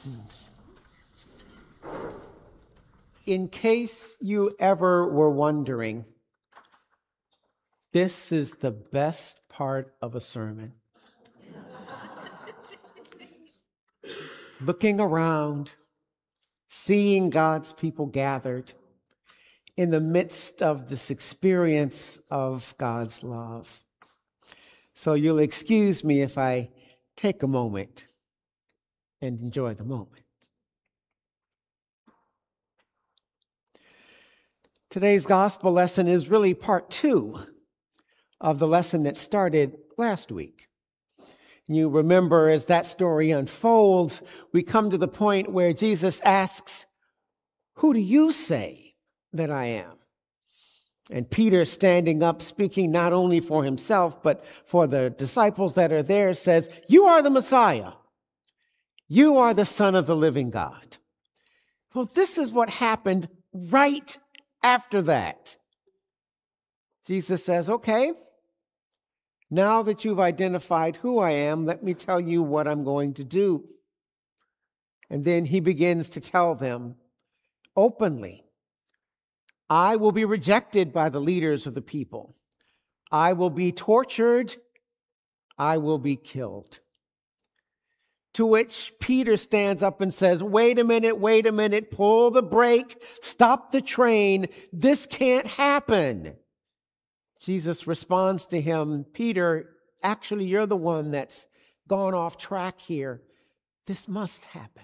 In case you ever were wondering, this is the best part of a sermon. Looking around, seeing God's people gathered in the midst of this experience of God's love. So you'll excuse me if I take a moment and enjoy the moment. Today's gospel lesson is really part 2 of the lesson that started last week. You remember, as that story unfolds, we come to the point where Jesus asks, "Who do you say that I am?" And Peter, standing up, speaking not only for himself, but for the disciples that are there, says, "You are the Messiah. You are the Son of the living God." Well, this is what happened right after that. Jesus says, "Okay, now that you've identified who I am, let me tell you what I'm going to do." And then he begins to tell them openly, I will be rejected by the leaders of the people. I will be tortured. I will be killed. To which Peter stands up and says, wait a minute, pull the brake, stop the train. This can't happen. Jesus responds to him, Peter, actually, you're the one that's gone off track here. This must happen.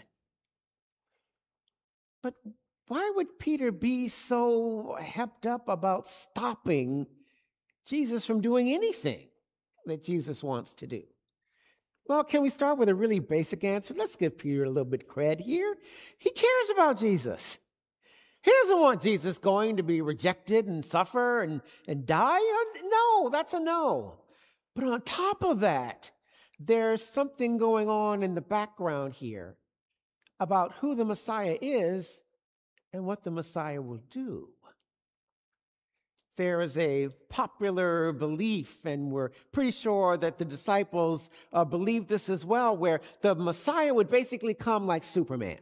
But why would Peter be so hepped up about stopping Jesus from doing anything that Jesus wants to do? Well, can we start with a really basic answer? Let's give Peter a little bit of cred here. He cares about Jesus. He doesn't want Jesus going to be rejected and suffer and die. No, that's a no. But on top of that, there's something going on in the background here about who the Messiah is and what the Messiah will do. There is a popular belief, and we're pretty sure that the disciples believe this as well, where the Messiah would basically come like Superman.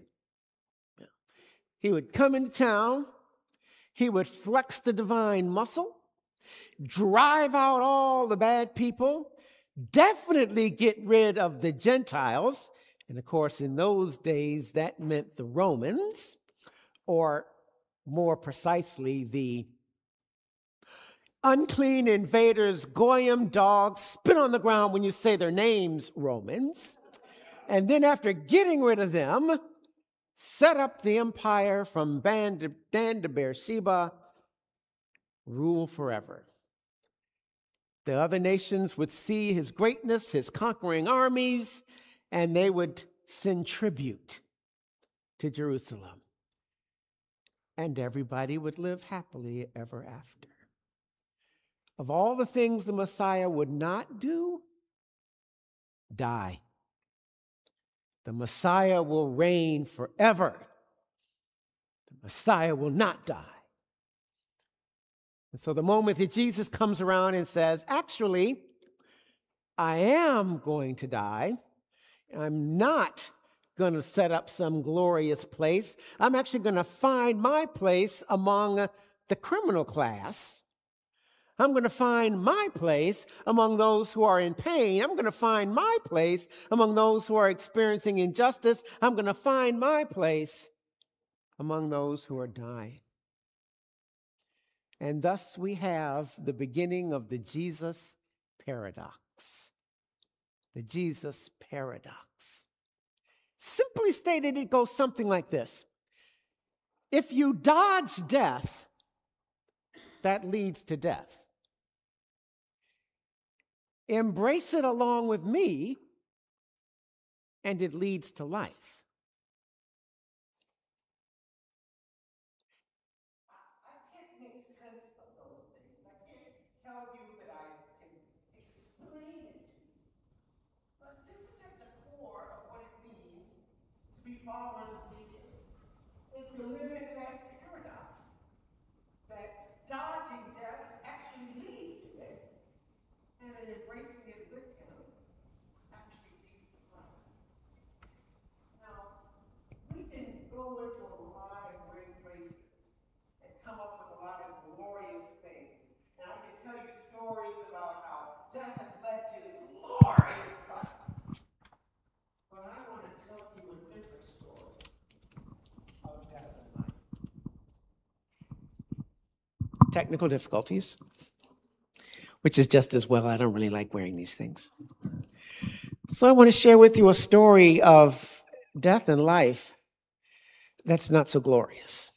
He would come into town, he would flex the divine muscle, drive out all the bad people, definitely get rid of the Gentiles. And of course, in those days, that meant the Romans, or more precisely, the unclean invaders, goyim dogs, spit on the ground when you say their names, Romans. And then after getting rid of them, set up the empire from Dan to Beersheba, rule forever. The other nations would see his greatness, his conquering armies, and they would send tribute to Jerusalem. And everybody would live happily ever after. Of all the things the Messiah would not do, die. The Messiah will reign forever. The Messiah will not die. And so the moment that Jesus comes around and says, actually, I am going to die. I'm not going to set up some glorious place. I'm actually going to find my place among the criminal class. I'm going to find my place among those who are in pain. I'm going to find my place among those who are experiencing injustice. I'm going to find my place among those who are dying. And thus we have the beginning of the Jesus paradox. The Jesus paradox. Simply stated, it goes something like this. If you dodge death, that leads to death. Embrace it along with me, and it leads to life. I can't make sense of those things. I can't tell you that I can explain it to you. But this is at the core of what it means to be followers of Jesus, is to live in that paradox, that dodging death actually leads to it, and that embracing it with him actually leads to life. Now, technical difficulties, which is just as well. I don't really like wearing these things. So I want to share with you a story of death and life that's not so glorious.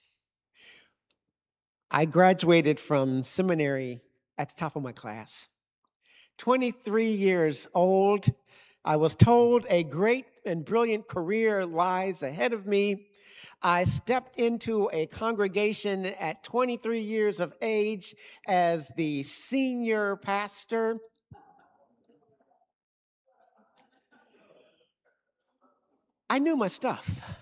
I graduated from seminary at the top of my class. 23 years old, I was told a great and brilliant career lies ahead of me. I stepped into a congregation at 23 years of age as the senior pastor. I knew my stuff.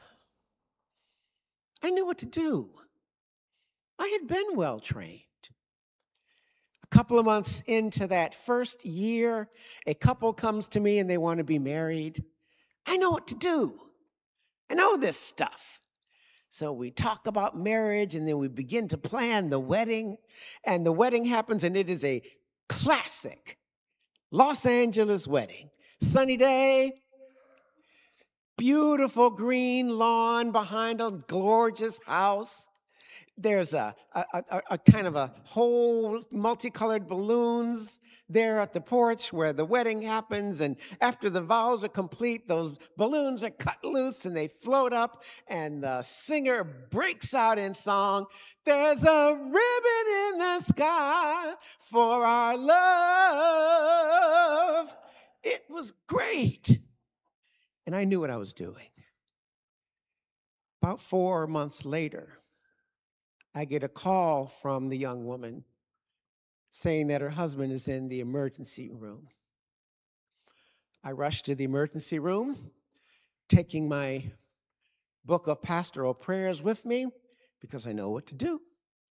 I knew what to do. I had been well trained. A couple of months into that first year, a couple comes to me and they want to be married. I know what to do. I know this stuff. So we talk about marriage and then we begin to plan the wedding. And the wedding happens and it is a classic Los Angeles wedding. Sunny day, beautiful green lawn behind a gorgeous house. There's a kind of a whole multicolored balloons there at the porch where the wedding happens. And after the vows are complete, those balloons are cut loose and they float up and the singer breaks out in song. There's a ribbon in the sky for our love. It was great. And I knew what I was doing. About 4 months later, I get a call from the young woman saying that her husband is in the emergency room. I rush to the emergency room, taking my book of pastoral prayers with me because I know what to do.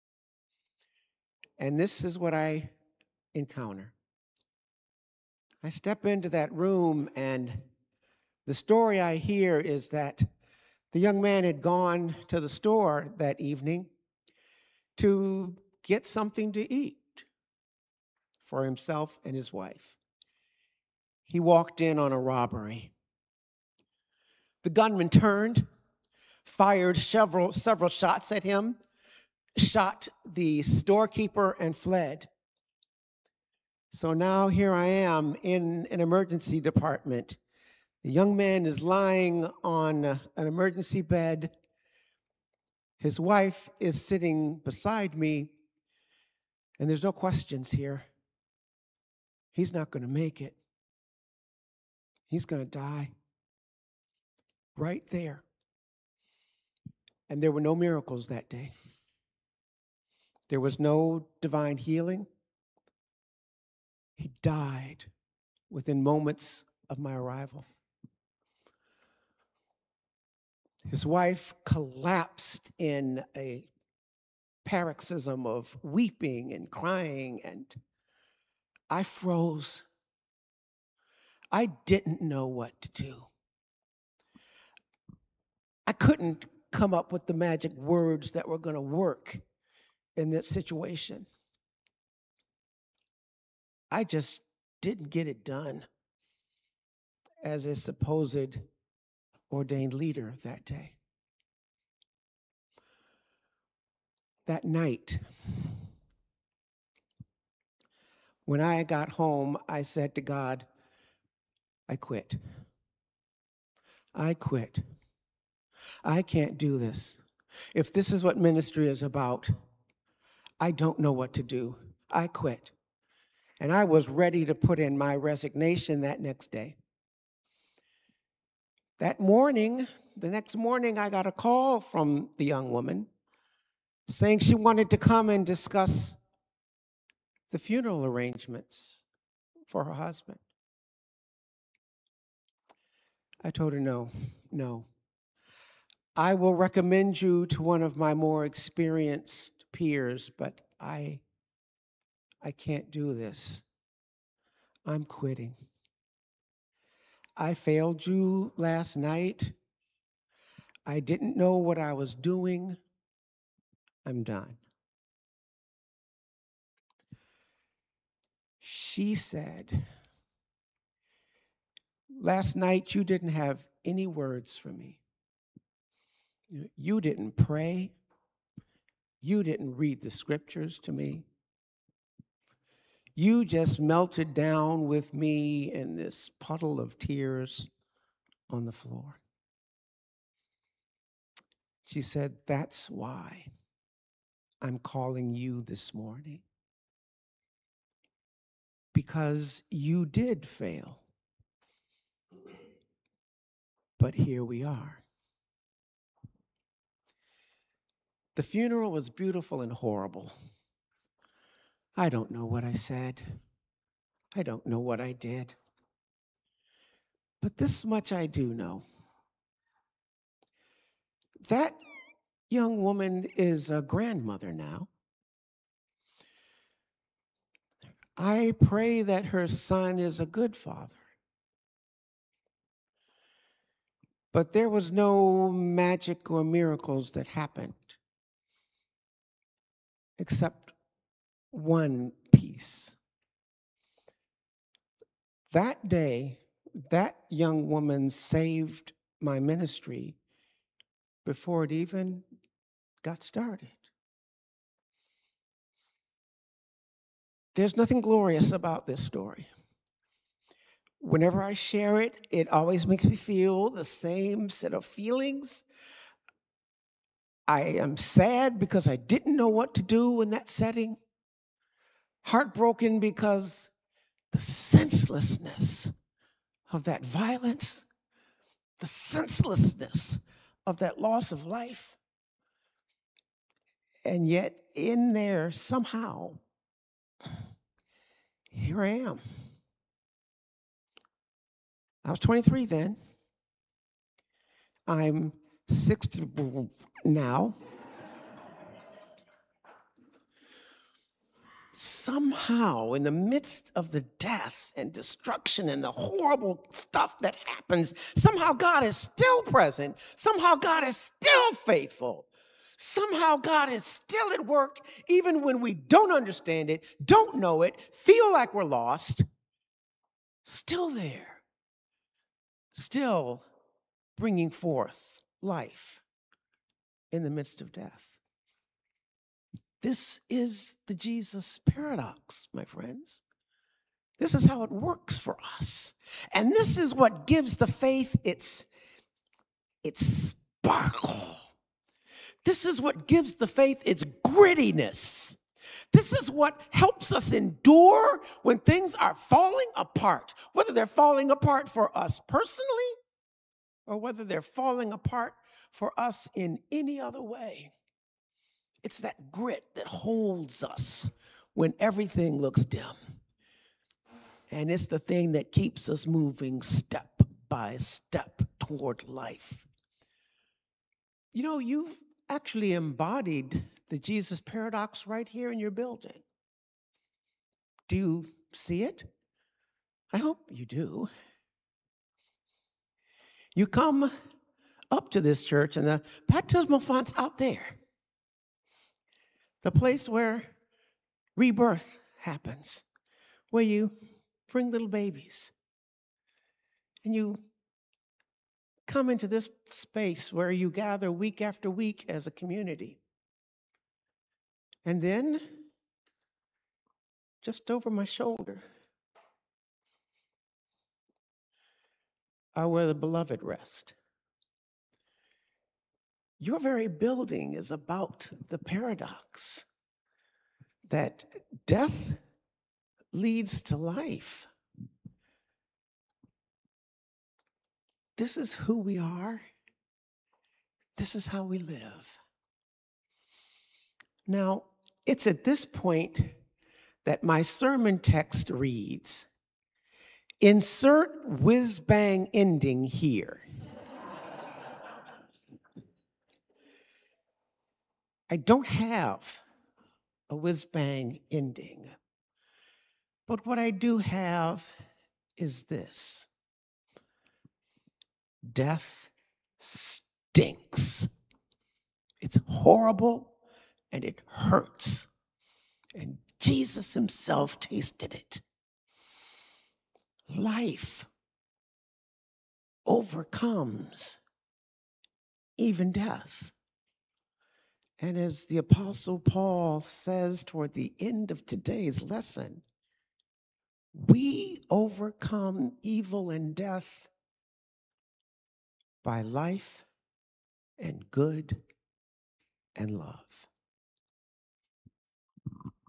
And this is what I encounter. I step into that room, and the story I hear is that the young man had gone to the store that evening to get something to eat for himself and his wife. He walked in on a robbery. The gunman turned, fired several shots at him, shot the storekeeper, and fled. So now here I am in an emergency department. The young man is lying on an emergency bed. His wife is sitting beside me, and there's no questions here. He's not going to make it. He's going to die right there. And there were no miracles that day. There was no divine healing. He died within moments of my arrival. His wife collapsed in a paroxysm of weeping and crying, and I froze. I didn't know what to do. I couldn't come up with the magic words that were going to work in this situation. I just didn't get it done as a supposed ordained leader that day. That night, when I got home, I said to God, I quit. I quit. I can't do this. If this is what ministry is about, I don't know what to do. I quit. And I was ready to put in my resignation that next day. That morning, the next morning, I got a call from the young woman saying she wanted to come and discuss the funeral arrangements for her husband. I told her, no. I will recommend you to one of my more experienced peers, but I can't do this. I'm quitting. I failed you last night. I didn't know what I was doing. I'm done. She said, last night you didn't have any words for me. You didn't pray. You didn't read the scriptures to me. You just melted down with me in this puddle of tears on the floor. She said, that's why I'm calling you this morning. Because you did fail. But here we are. The funeral was beautiful and horrible. I don't know what I said. I don't know what I did. But this much I do know. That young woman is a grandmother now. I pray that her son is a good father. But there was no magic or miracles that happened, except one piece. That day, that young woman saved my ministry before it even got started. There's nothing glorious about this story. Whenever I share it, it always makes me feel the same set of feelings. I am sad because I didn't know what to do in that setting. Heartbroken because the senselessness of that violence, the senselessness of that loss of life. And yet in there, somehow, here I am. I was 23 then. I'm 60 now. Somehow, in the midst of the death and destruction and the horrible stuff that happens, somehow God is still present. Somehow God is still faithful. Somehow God is still at work, even when we don't understand it, don't know it, feel like we're lost. Still there. Still bringing forth life in the midst of death. This is the Jesus paradox, my friends. This is how it works for us. And this is what gives the faith its sparkle. This is what gives the faith its grittiness. This is what helps us endure when things are falling apart, whether they're falling apart for us personally or whether they're falling apart for us in any other way. It's that grit that holds us when everything looks dim. And it's the thing that keeps us moving step by step toward life. You know, you've actually embodied the Jesus paradox right here in your building. Do you see it? I hope you do. You come up to this church and the baptismal font's out there. The place where rebirth happens, where you bring little babies. And you come into this space where you gather week after week as a community. And then, just over my shoulder, are where the beloved rest. Your very building is about the paradox that death leads to life. This is who we are. This is how we live. Now, it's at this point that my sermon text reads, insert whiz-bang ending here. I don't have a whiz-bang ending, but what I do have is this. Death stinks. It's horrible and it hurts. And Jesus himself tasted it. Life overcomes even death. And as the Apostle Paul says toward the end of today's lesson, we overcome evil and death by life and good and love.